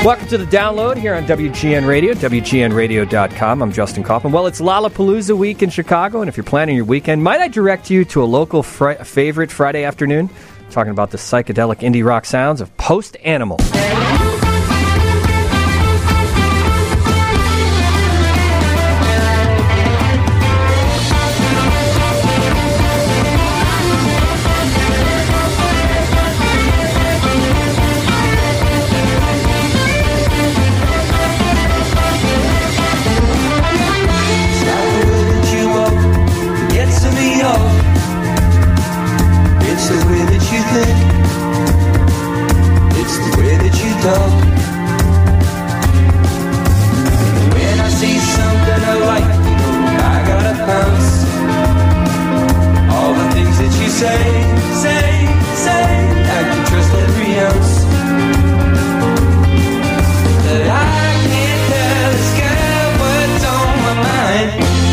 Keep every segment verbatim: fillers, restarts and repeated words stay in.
Welcome to the download here on W G N Radio, W G N radio dot com. I'm Justin Kaufman. Well, it's Lollapalooza week in Chicago, and if you're planning your weekend, might I direct you to a local fri- favorite Friday afternoon? Talking about the psychedelic indie rock sounds of Post Animal. When I see something I like, I gotta pounce. All the things that you say, say, say, I can trust every ounce. But I can't tell this girl what's on my mind,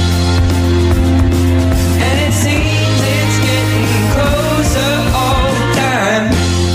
and it seems it's getting closer all the time.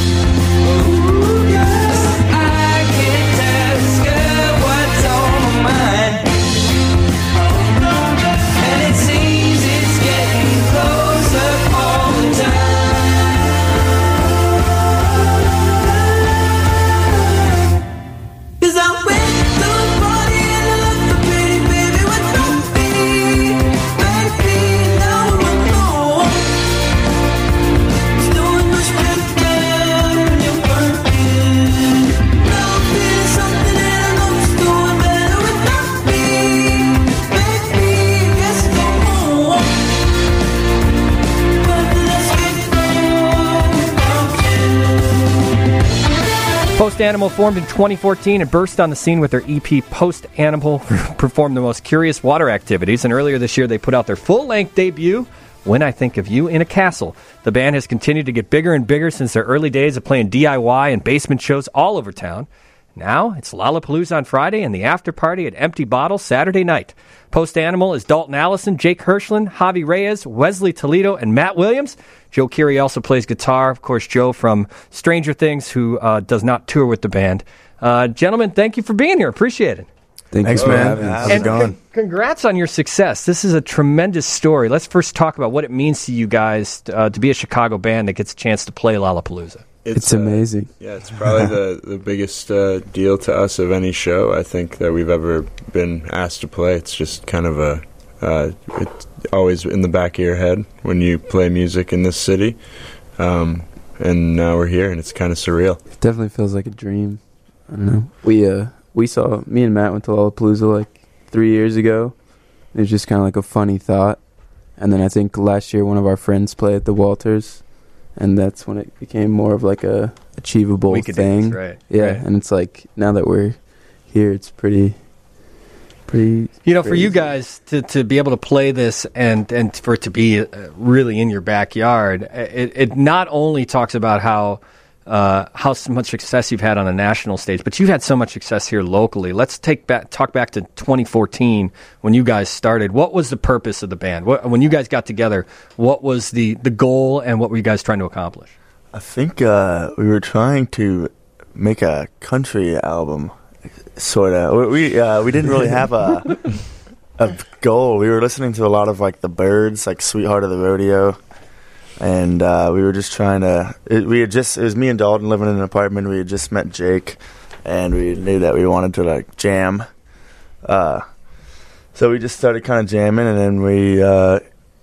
Post Animal formed in twenty fourteen and burst on the scene with their E P Post Animal, performed the most curious water activities, and earlier this year they put out their full-length debut, When I Think of You in a Castle. The band has continued to get bigger and bigger since their early days of playing D I Y and basement shows all over town. Now, it's Lollapalooza on Friday and the after party at Empty Bottle Saturday night. Post Animal is Dalton Allison, Jake Hirschland, Javi Reyes, Wesley Toledo, and Matt Williams. Joe Keery also plays guitar. Of course, Joe from Stranger Things, who uh, does not tour with the band. Uh, gentlemen, thank you for being here. Appreciate it. Thank Thanks, you. man. How's and it going? Con- congrats on your success. This is a tremendous story. Let's first talk about what it means to you guys uh, to be a Chicago band that gets a chance to play Lollapalooza. It's, It's uh, amazing. Yeah, it's probably the, the biggest uh, deal to us of any show I think that we've ever been asked to play. It's just kind of a, uh, it's always in the back of your head when you play music in this city. Um, and now we're here, and it's kind of surreal. It definitely feels like a dream. I don't know. We uh we saw me and Matt went to Lollapalooza like three years ago. It was just kind of like a funny thought, and then I think last year one of our friends played at the Walters, and that's when it became more of like a achievable Week of thing. days, right? Yeah, right. and it's like now that we're here, it's pretty, pretty. You know, for you crazy. guys to, to be able to play this and, and for it to be uh, really in your backyard, it, it not only talks about how uh, how much success you've had on a national stage, but you've had so much success here locally. Let's take back talk back to twenty fourteen when you guys started. What was the purpose of the band? What, when you guys got together, what was the, the goal and what were you guys trying to accomplish? I think uh, we were trying to make a country album, sort of. We we, uh, we didn't really have a a goal. We were listening to a lot of like the Byrds, like Sweetheart of the Rodeo, and uh, we were just trying to. It, we had just it was me and Dalton living in an apartment. We had just met Jake, and we knew that we wanted to like jam. Uh, so we just started kind of jamming, and then we uh,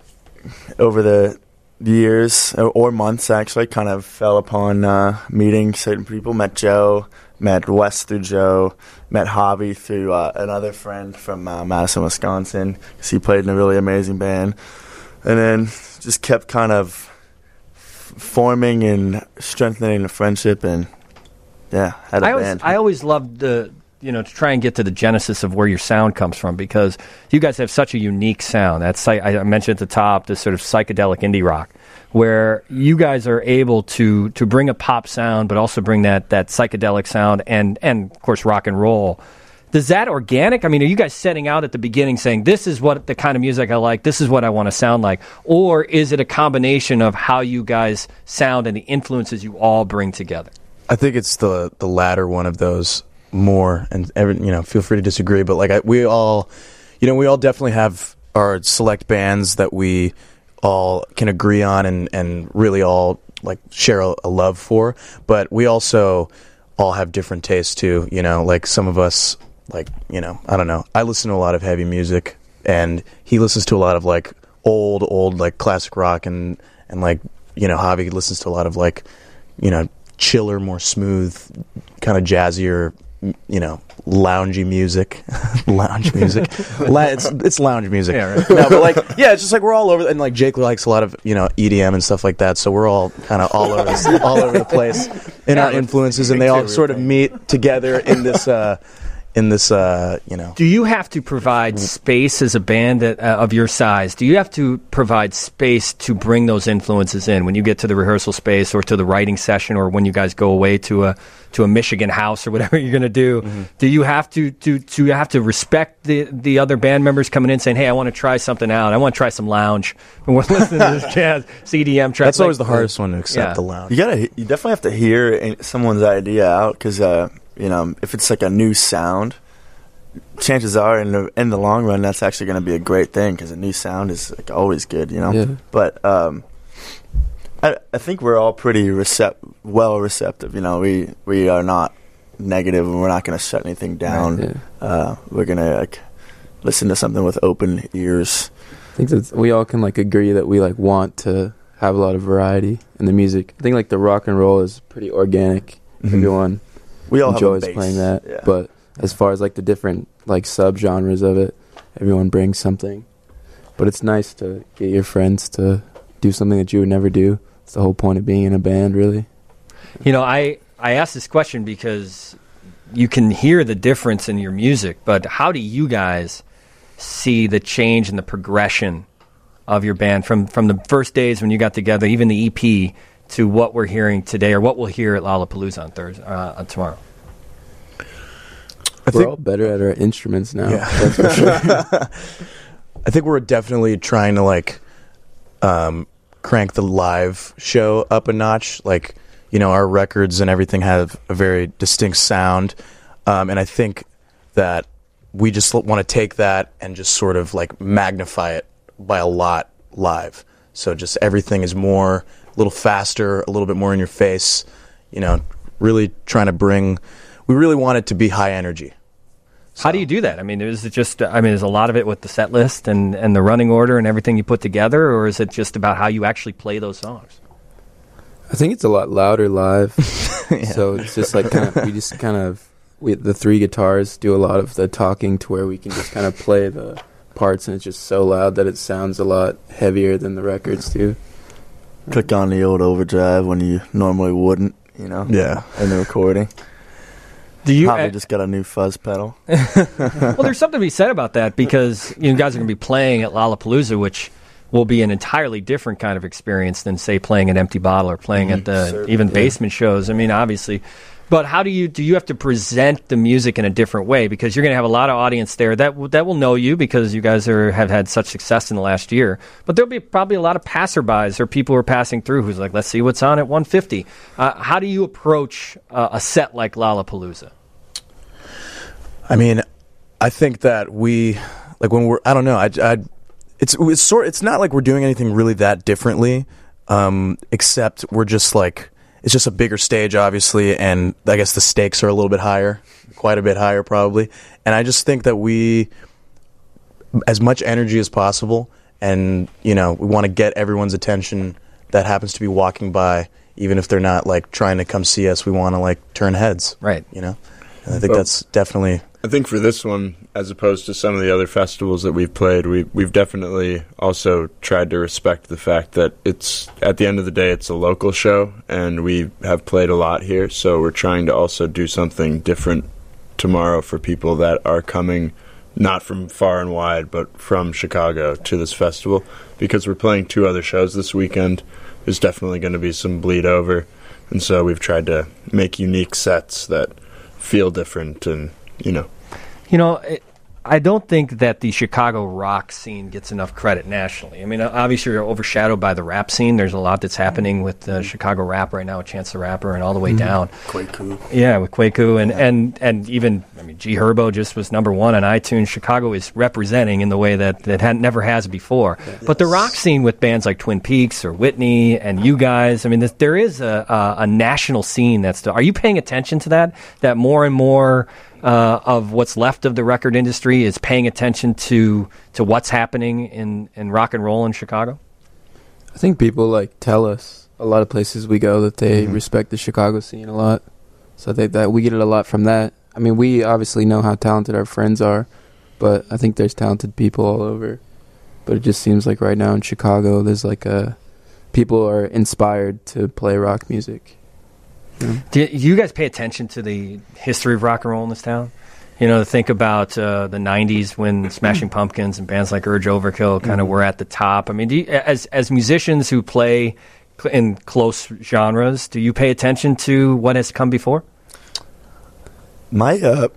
over the years or months actually kind of fell upon uh, meeting certain people. Met Joe, met Wes through Joe, met Javi through uh, another friend from uh, Madison, Wisconsin, because he played in a really amazing band, and then just kept kind of f- forming and strengthening the friendship, and yeah, had a I always, band. I always loved the, you know, to try and get to the genesis of where your sound comes from, because you guys have such a unique sound. That's I mentioned at the top, this sort of psychedelic indie rock, where you guys are able to to bring a pop sound, but also bring that that psychedelic sound and and of course rock and roll. Does that organic? I mean, are you guys setting out at the beginning saying this is what the kind of music I like, this is what I want to sound like, or is it a combination of how you guys sound and the influences you all bring together? I think it's the the latter one of those. more, and every, you know, feel free to disagree, but like I, we all, you know, we all definitely have our select bands that we all can agree on and, and really all like share a, a love for, but we also all have different tastes too, you know, like some of us, like, you know, I don't know, I listen to a lot of heavy music, and he listens to a lot of like old, old like classic rock, and, and like, you know, Javi listens to a lot of like, you know, chiller, more smooth, kind of jazzier, you know, loungy music, lounge music. La- it's it's lounge music. Yeah, right. No, but like, yeah, it's just like we're all over, and like Jake likes a lot of, you know, E D M and stuff like that. So we're all kind of all over the, all over the place in our influences, and they all sort of meet together in this. Uh, in this, uh, you know. Do you have to provide space as a band that, uh, of your size? Do you have to provide space to bring those influences in when you get to the rehearsal space or to the writing session, or when you guys go away to a to a Michigan house or whatever you're going to do? Mm-hmm. Do you have to to to have to respect the the other band members coming in saying, "Hey, I want to try something out. I want to try some lounge." And we're listening to this jazz C D M track. That's always like, the hardest one to accept, yeah. the lounge. You gotta, you definitely have to hear someone's idea out, because uh, you know, if it's like a new sound, chances are in the in the long run that's actually going to be a great thing, because a new sound is like always good, you know. Yeah. But um, I I think we're all pretty recept well receptive. You know, we we are not negative, and we're not going to shut anything down. Right, yeah. Uh, we're gonna like listen to something with open ears. I think that we all can like agree that we like want to have a lot of variety in the music. I think like the rock and roll is pretty organic. Mm-hmm. Everyone We all enjoys have a base. playing that, Yeah. but as far as like the different like subgenres of it, everyone brings something. But it's nice to get your friends to do something that you would never do. It's the whole point of being in a band, really. You know, I, I asked this question because you can hear the difference in your music, but how do you guys see the change in the progression of your band from, from the first days when you got together, even the E P, to what we're hearing today, or what we'll hear at Lollapalooza on Thursday, uh, on tomorrow? I We're think, all better at our instruments now. Yeah. That's for sure. I think we're definitely trying to like um, crank the live show up a notch. Like, you know, our records and everything have a very distinct sound, um, and I think that we just want to take that and just sort of like magnify it by a lot live. So just everything is more, a little faster, a little bit more in your face. You know, really trying to bring. We really want it to be high energy. How do you do that? I mean, is it just, I mean, is a lot of it with the set list and, and the running order and everything you put together, or is it just about how you actually play those songs? I think it's a lot louder live. Yeah. So it's just like kind of, we just kind of, we, the three guitars do a lot of the talking to where we can just kind of play the parts, and it's just so loud that it sounds a lot heavier than the records do. Click on the old overdrive when you normally wouldn't, you know. Yeah. In the recording. Do you Probably uh, just got a new fuzz pedal. well, there's something to be said about that, because you guys are going to be playing at Lollapalooza, which will be an entirely different kind of experience than, say, playing at Empty Bottle or playing Mm-hmm. at the Certainly, even yeah. basement shows. I mean, obviously. But how do you do you have to present the music in a different way? Because you're going to have a lot of audience there that w- that will know you, because you guys are have had such success in the last year. But there'll be probably a lot of passerbys or people who are passing through who's like, let's see what's on at one fifty. Uh, how do you approach uh, a set like Lollapalooza? I mean, I think that we, like when we're, I don't know, I, I it's it's sort, it's not like we're doing anything really that differently, um, except we're just like, it's just a bigger stage, obviously, and I guess the stakes are a little bit higher, quite a bit higher probably. And I just think that we, as much energy as possible, and you know, we want to get everyone's attention that happens to be walking by, even if they're not like trying to come see us. We want to like turn heads, Right. You know, and I think Well, that's definitely. I think for this one, as opposed to some of the other festivals that we've played, we, we've definitely also tried to respect the fact that it's, at the end of the day, it's a local show, and we have played a lot here, so we're trying to also do something different tomorrow for people that are coming not from far and wide, but from Chicago to this festival, because we're playing two other shows this weekend. There's definitely going to be some bleed over, and so we've tried to make unique sets that feel different and, you know. You know, it, I don't think that the Chicago rock scene gets enough credit nationally. I mean, obviously you're overshadowed by the rap scene. There's a lot that's happening with uh, Chicago rap right now, with Chance the Rapper and all the way mm-hmm. down. Quaku. Yeah, with Quaku. And, and, and even, I mean, G Herbo just was number one on iTunes. Chicago is representing in the way that that had, never has before. Yes. But the rock scene with bands like Twin Peaks or Whitney and you guys, I mean, this, there is a, a, a national scene that's still. Are you paying attention to that? That more and more Uh, of what's left of the record industry is paying attention to to what's happening in, in rock and roll in Chicago? I think people like tell us a lot of places we go that they mm-hmm. respect the Chicago scene a lot. So I think that we get it a lot from that. I mean, we obviously know how talented our friends are, but I think there's talented people all over. But it just seems like right now in Chicago, there's like a people are inspired to play rock music. Yeah. Do you guys pay attention to the history of rock and roll in this town? You know, think about uh, the nineties when Smashing Pumpkins and bands like Urge Overkill kind of mm-hmm. were at the top. I mean, do you, as as musicians who play cl- in close genres, do you pay attention to what has come before? My, uh,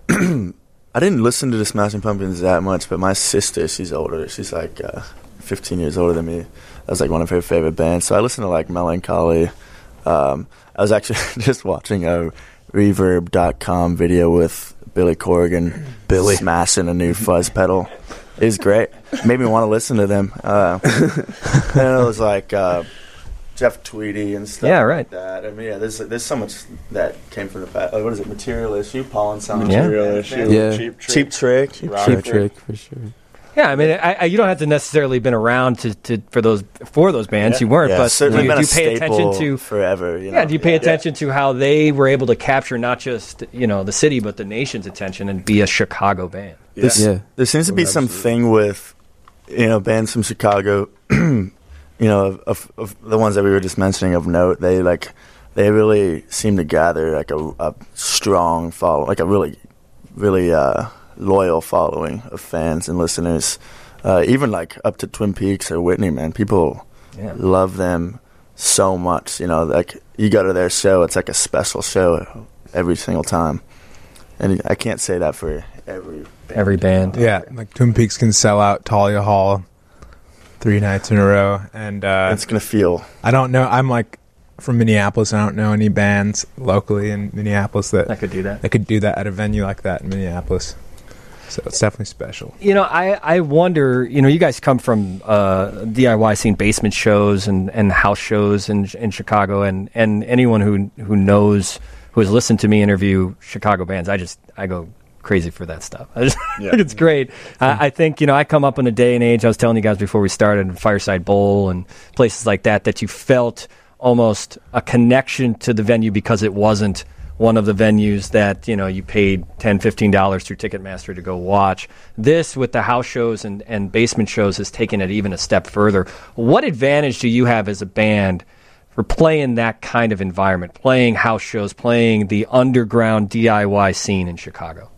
I didn't listen to the Smashing Pumpkins that much, but my sister, she's older. She's like uh, fifteen years older than me. That was like one of her favorite bands. So I listened to like Melancholy. Um, I was actually just watching a Reverb dot com video with Billy Corgan Billy. smashing a new fuzz pedal. It was great. Made me want to listen to them. Uh, and it was like uh, Jeff Tweedy and stuff yeah, right. like that. I mean, yeah, there's there's so much that came from the past. Like, what is it? Material Issue, Paul and Simon. Yeah. Material Issue. Yeah. Cheap Trick. Cheap Trick. Cheap Rockford. Trick, for sure. Yeah, I mean, I, I, you don't have to necessarily been around to, to for those for those bands. Yeah. You weren't, Yeah, but certainly do you, been do a you pay attention staple to forever? You know? Yeah, do you pay yeah. attention to how they were able to capture not just you know the city but the nation's attention and be a Chicago band? Yeah. This, Yeah. There seems to be Absolutely. something with, you know, bands from Chicago, you know, of, of, of the ones that we were just mentioning of note. They like, they really seem to gather like a, a strong follow, like a really, really uh, loyal following of fans and listeners. Uh, even like up to Twin Peaks or Whitney, man, people Yeah. love them so much. You know, like you go to their show, it's like a special show every single time. And I can't say that for every band. Every band. Yeah, like Twin Peaks can sell out Talia Hall three nights in a row, and uh, It's gonna feel. I don't know. I'm like from Minneapolis. I don't know any bands locally in Minneapolis that I could do that. that could do that at a venue like that in Minneapolis. So it's definitely special. You know, I, I wonder, you know, you guys come from uh, D I Y scene, basement shows and, and house shows in in Chicago, and, and anyone who who knows, who has listened to me interview Chicago bands, I just, I go crazy for that stuff. I just Yeah. think it's great. I, I think, you know, I come up in a day and age, I was telling you guys before we started, Fireside Bowl and places like that, that you felt almost a connection to the venue because it wasn't one of the venues that, you know, you paid ten dollars, fifteen dollars through Ticketmaster to go watch. This, with the house shows and, and basement shows, has taken it even a step further. What advantage do you have as a band for playing that kind of environment, playing house shows, playing the underground D I Y scene in Chicago?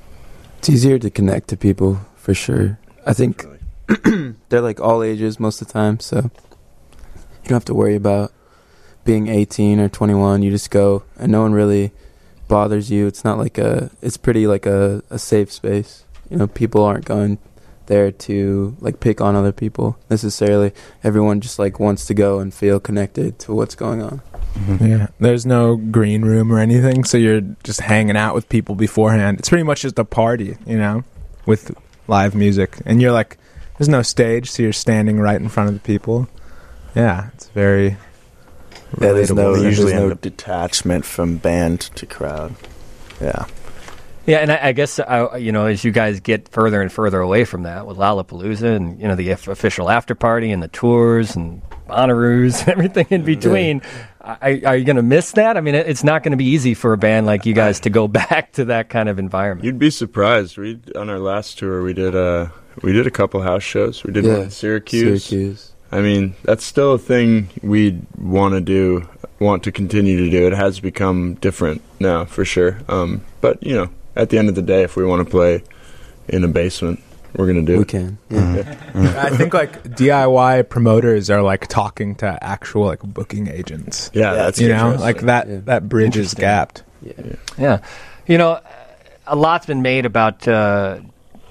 It's easier to connect to people, for sure. I think they're like all ages most of the time, so you don't have to worry about being eighteen or twenty-one. You just go, and no one really bothers you. It's not like a, it's pretty like a, a safe space. You know, people aren't going there to like pick on other people necessarily. Everyone just like wants to go and feel connected to what's going on. Mm-hmm. Yeah, there's no green room or anything, so you're just hanging out with people beforehand. It's pretty much just a party, you know, with live music, and you're like, there's no stage, so you're standing right in front of the people. Yeah, it's very Yeah, there's no, relatable. there's usually no end up- detachment from band to crowd. Yeah. Yeah, and I, I guess, uh, you know, as you guys get further and further away from that with Lollapalooza and, you know, the f- official after party and the tours and Bonnaroo's and everything in between, are, are you going to miss that? I mean, it, it's not going to be easy for a band like you guys to go back to that kind of environment. You'd be surprised. We on our last tour, we did uh we did a couple house shows. We did one in Syracuse. Syracuse. I mean, that's still a thing we want to do, want to continue to do. It has become different now, for sure. Um, but, you know, at the end of the day, if we want to play in a basement, we're going to do We it. can. Yeah. I think like D I Y promoters are like talking to actual like booking agents. Yeah, Yeah, that's You know, interesting. like that Yeah. that bridge is Interesting. gapped. Yeah. Yeah. You know, a lot's been made about uh,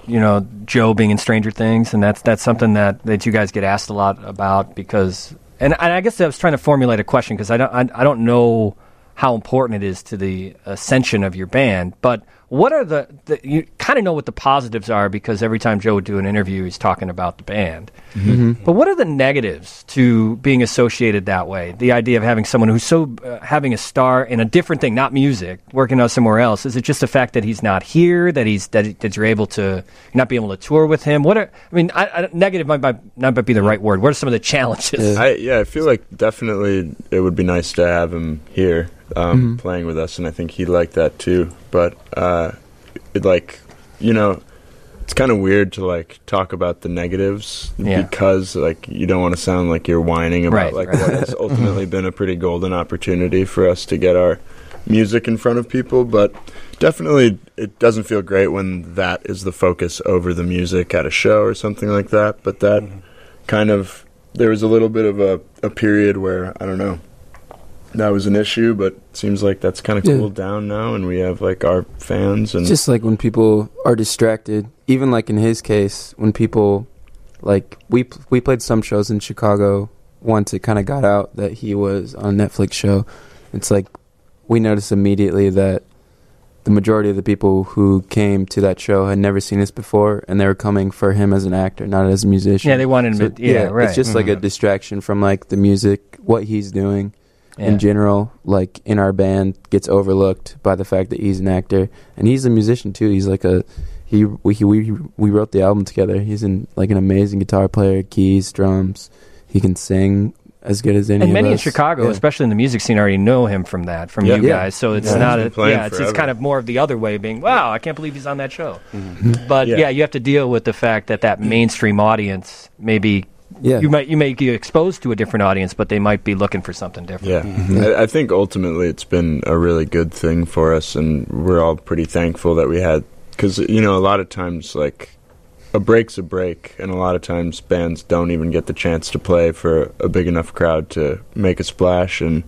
you know, Joe being in Stranger Things, and that's that's something that, that you guys get asked a lot about because, and, and I guess I was trying to formulate a question because I don't I, I don't know how important it is to the ascension of your band, but what are the, the you kind of know what the positives are because every time Joe would do an interview, he's talking about the band. Mm-hmm. But what are the negatives to being associated that way? The idea of having someone who's so uh, having a star in a different thing, not music, working out somewhere else. Is it just the fact that he's not here, that he's that, that you're able to not be able to tour with him? What are I mean, I, I, negative might, might not might be the right word. What are some of the challenges? Yeah. I, yeah, I feel like definitely it would be nice to have him here um, Mhm. playing with us, and I think he'd like that too. But uh, it, like, you know, it's kind of weird to like talk about the negatives Yeah. because like you don't want to sound like you're whining about Right, like right. what has ultimately been a pretty golden opportunity for us to get our music in front of people. But definitely, it doesn't feel great when that is the focus over the music at a show or something like that. But that kind of there was a little bit of a, a period where I don't know. That was an issue, but it seems like that's kind of Yeah. cooled down now, and we have like our fans and It's just like when people are distracted, even like in his case, when people like we we played some shows in Chicago once it kind of got out that he was on a Netflix show. It's like we noticed immediately that the majority of the people who came to that show had never seen us before, and they were coming for him as an actor, not as a musician. Yeah, they wanted him So, to- yeah, right. It's just like a distraction from like the music, what he's doing. Yeah. In general, like in our band, gets overlooked by the fact that he's an actor, and he's a musician too. He's like a he we he, we we wrote the album together. He's in like an amazing guitar player, keys, drums. He can sing as good as any. And of many in us. Chicago, Yeah. especially in the music scene, already know him from that, from Yeah. you Yeah. guys. So it's Yeah. not, He's a, been playing yeah, it's, it's forever. kind of more of the other way, being, wow, I can't believe he's on that show. Mm-hmm. But yeah. Yeah. you have to deal with the fact that that mainstream audience maybe Yeah, you might you may get exposed to a different audience, but they might be looking for something different. yeah. Mm-hmm. I, I think ultimately it's been a really good thing for us, and we're all pretty thankful that we had because you know a lot of times like a break's a break, and a lot of times bands don't even get the chance to play for a big enough crowd to make a splash, and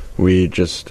we just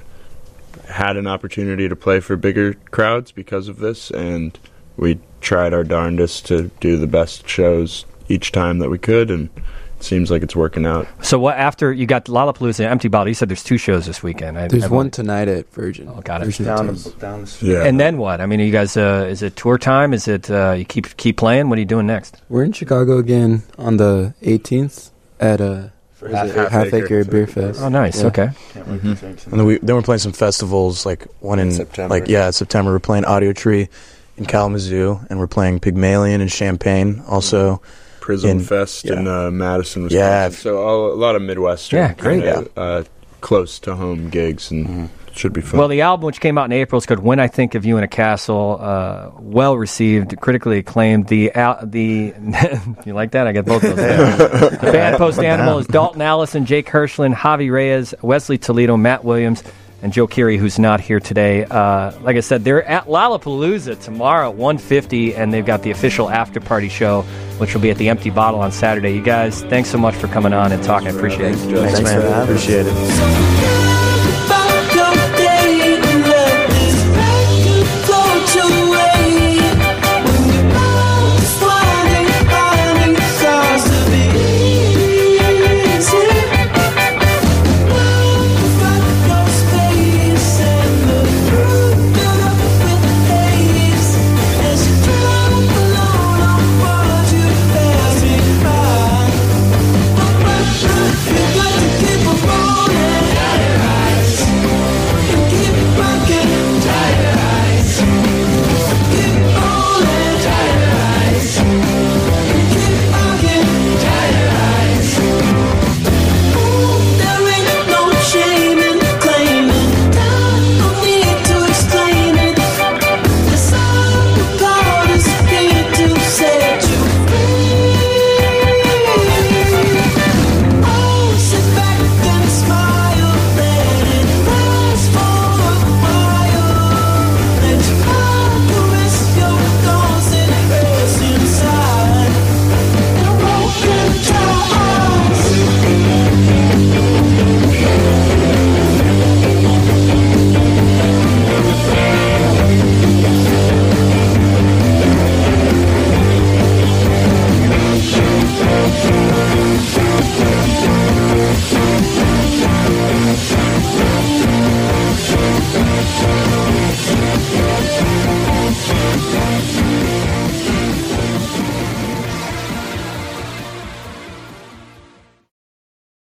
had an opportunity to play for bigger crowds because of this, and we tried our darndest to do the best shows each time that we could, and it seems like it's working out. So what after you got Lollapalooza and Empty Bottle, you said there's two shows this weekend. I, there's I one tonight at Virgin. Oh, got it. Virgin Down Hotels. the, down the street. Yeah. And then what? I mean, are you guys, uh, is it tour time? Is it uh, you keep keep playing? What are you doing next? We're in Chicago again on the eighteenth at a For half, his- Half half Acre. acre beer fest. Oh, nice. Yeah. Okay. Can't wait to drink some. And then we then we're playing some festivals, like one in, In September. like yeah, September. We're playing Audio Tree in Kalamazoo, and we're playing Pygmalion in Champaign. Also, Prism in- Fest yeah. in uh, Madison, Wisconsin. Yeah. So all, a lot of Midwestern, Yeah, great. kinda, uh, close to home gigs, and Mhm. it should be fun. Well, the album, which came out in April, is called "When I Think of You in a Castle." Uh, well received, critically acclaimed. The al- the you like that? I got both those. Down. The band Post Animal is Dalton Allison, Jake Hirschland, Javi Reyes, Wesley Toledo, Matt Williams, and Joe Keery, who's not here today. Uh, like I said, they're at Lollapalooza tomorrow at one fifty, and they've got the official after party show, which will be at the Empty Bottle on Saturday. You guys, thanks so much for coming on and talking. I appreciate it. thanks, Thanks man. for having us. Appreciate it. So